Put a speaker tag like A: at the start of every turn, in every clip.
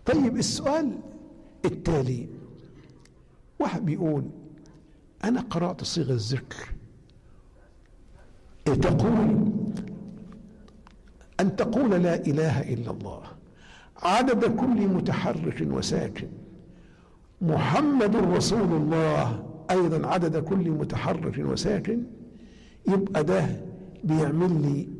A: طيب السؤال التالي، واحد بيقول أنا قرأت صيغة الذكر تقول أن تقول لا إله إلا الله عدد كل متحرك وساكن، محمد رسول الله أيضا عدد كل متحرك وساكن، يبقى ده بيعمل لي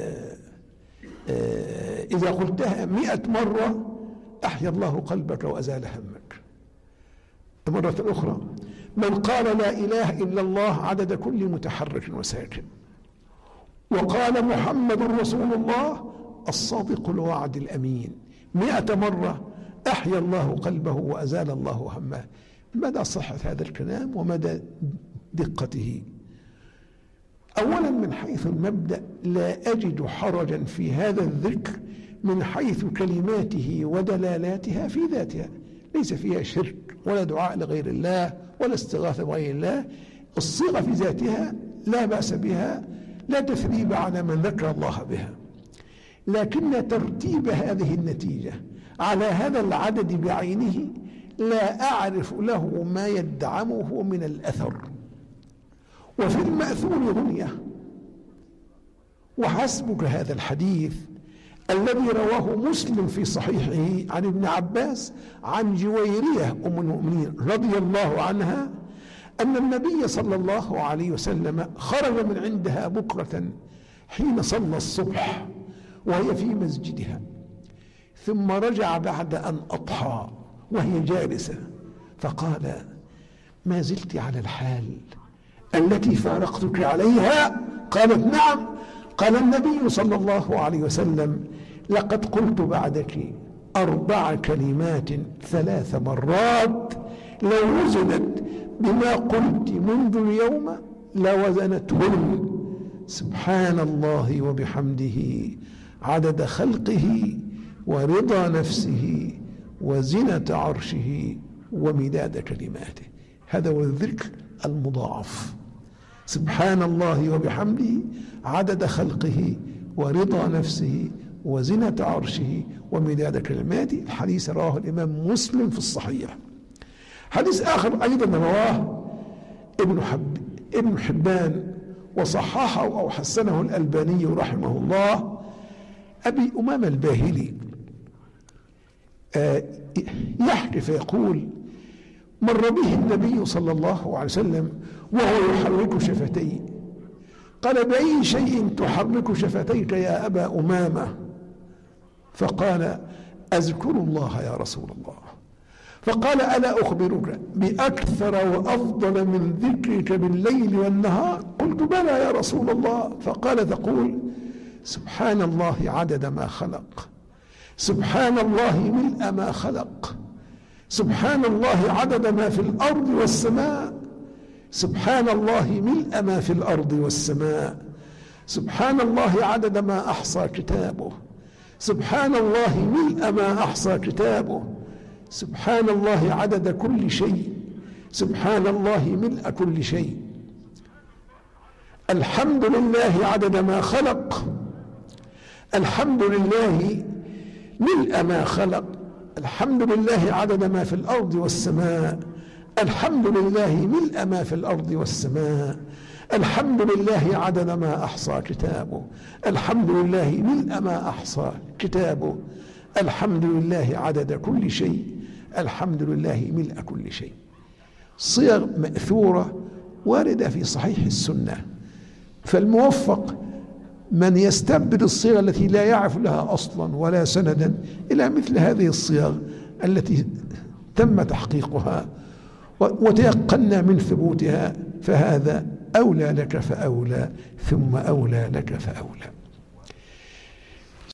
A: إذا قلتها 100 مرة أحيا الله قلبك وأزال همك. مرة أخرى، من قال لا إله إلا الله عدد كل متحرك وساكن، وقال محمد رسول الله الصادق الوعد الأمين 100 مرة أحيا الله قلبه وأزال الله همه. مدى صحة هذا الكلام ومدى دقته؟ أولا من حيث المبدأ لا أجد حرجا في هذا الذكر من حيث كلماته ودلالاتها في ذاتها، ليس فيها شرك ولا دعاء لغير الله ولا استغاثة بغير الله. الصيغة في ذاتها لا بأس بها، لا تثريب على من ذكر الله بها، لكن ترتيب هذه النتيجة على هذا العدد بعينه لا أعرف له ما يدعمه من الأثر. وفي المأثور غنية، وحسبك هذا الحديث الذي رواه مسلم في صحيحه عن ابن عباس عن جويرية أم المؤمنين رضي الله عنها أن النبي صلى الله عليه وسلم خرج من عندها بكرة حين صلى الصبح وهي في مسجدها، ثم رجع بعد أن أضحى وهي جالسة، فقال: ما زلت على الحال التي فارقتك عليها؟ قالت: نعم. قال النبي صلى الله عليه وسلم: لقد قلت بعدك 4 كلمات 3 مرات لو وزنت بما قلت منذ اليوم لوزنتهن: سبحان الله وبحمده عدد خلقه ورضا نفسه وزنة عرشه ومداد كلماته. هذا هو الذكر المضاعف، سبحان الله وبحمده عدد خلقه ورضا نفسه وزنة عرشه ومداد كلماته. الحديث رواه الإمام مسلم في الصحيح. حديث آخر أيضا رواه ابن حبان وصححه أو حسنه الألباني رحمه الله. أبي أمامة الباهلي يحكي فيقول: مر به النبي صلى الله عليه وسلم وهو يحرك شفتيه، قال: بأي شيء تحرك شفتيك يا أبا أمامة؟ فقال: أذكر الله يا رسول الله. فقال: ألا أخبرك بأكثر وأفضل من ذكرك بالليل والنهار؟ قلت: بلى يا رسول الله. فقال: تقول: سبحان الله عدد ما خلق، سبحان الله ملء ما خلق، سبحان الله عدد ما في الأرض والسماء، سبحان الله ملء ما في الأرض والسماء، سبحان الله عدد ما أحصى كتابه، سبحان الله ملء ما أحصى كتابه، سبحان الله عدد كل شيء، سبحان الله ملء كل شيء، الحمد لله عدد ما خلق، الحمد لله ملء ما خلق، الحمد لله عدد ما في الأرض والسماء، الحمد لله ملء ما في الأرض والسماء، الحمد لله عدد ما أحصى كتابه، الحمد لله ملء ما أحصى كتابه، الحمد لله عدد كل شيء، الحمد لله ملء كل شيء. صيغ مأثورة واردة في صحيح السنة، فالموفق من يستبدل الصيغ التي لا يعرف لها أصلا ولا سندا إلى مثل هذه الصيغ التي تم تحقيقها وتيقنا من ثبوتها، فهذا أولى لك فأولى ثم أولى لك فأولى.